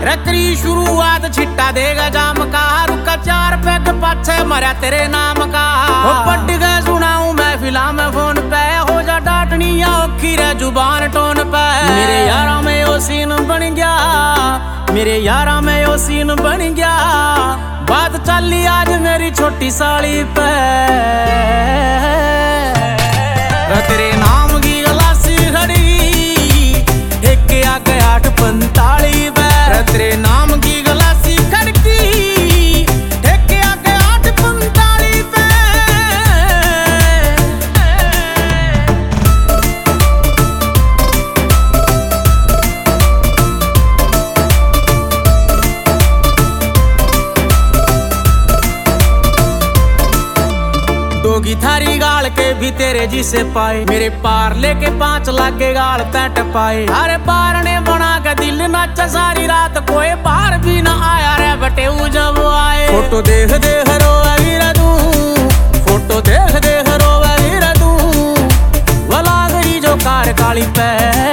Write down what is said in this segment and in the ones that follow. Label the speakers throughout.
Speaker 1: रकरी शुरुआत छिट्टा देगा जाम का, रुका 4 पैग पाछे मरा तेरे नाम का। वो पट गए सुनाऊं मैं फिल्म में फोन पे, हो जा डाटनी या औखी रे जुबान टोन पे। मेरे यारा में यो सीन बन गया, मेरे यारा में यो सीन बन गया। बात चली आज मेरी छोटी साली पे, तेरे नाम की गलासी खड़ी एक आगे 8:45 पे। तेरे नाम की गलासी खड़की एक आगे 8:45 पे। डोगी थारी गाल के भी तेरे जी से पाए, मेरे पार लेके 5 लाख के गाल तट पाए। अरे पार ने बना के दिल नाचा सारी रात, कोई बाहर भी ना आया रे बटे जब आए। फोटो देख देख रोवे वीर तू, फोटो देख देख रोवे वीर तू। वला गरी जो कार काली पे,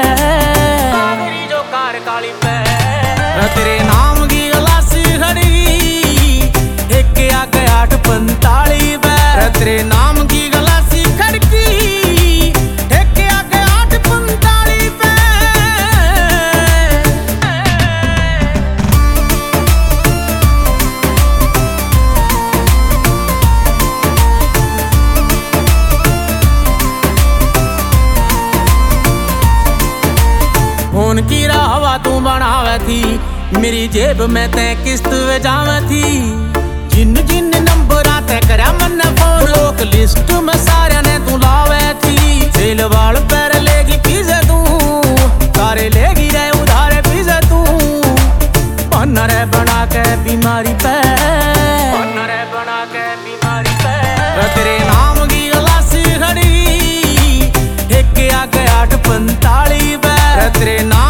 Speaker 1: जो कार काली पे। तेरे नाम की गलासी खड़ी एक आगे 8:45 पे। तेरे नाम की गलासी खड़की एक आगे 8:45 पे। फोन की राहवा तू बनावे थी, मेरी जेब में तय किस्त जावे थी। जिन जिन नंबर आते करया मन फोन, लोक लिस्ट में सारे ने तू लावे थी। सेल वाल पैर लेगी पीछे तू, तारे लेगी रे उधारे पीछे तू। पन्नरे बना के बीमारी पे, पन्नरे बना के बीमारी पे। तेरे नाम की गलासी खड़ी एक आगे 8:45 पे। तेरे नाम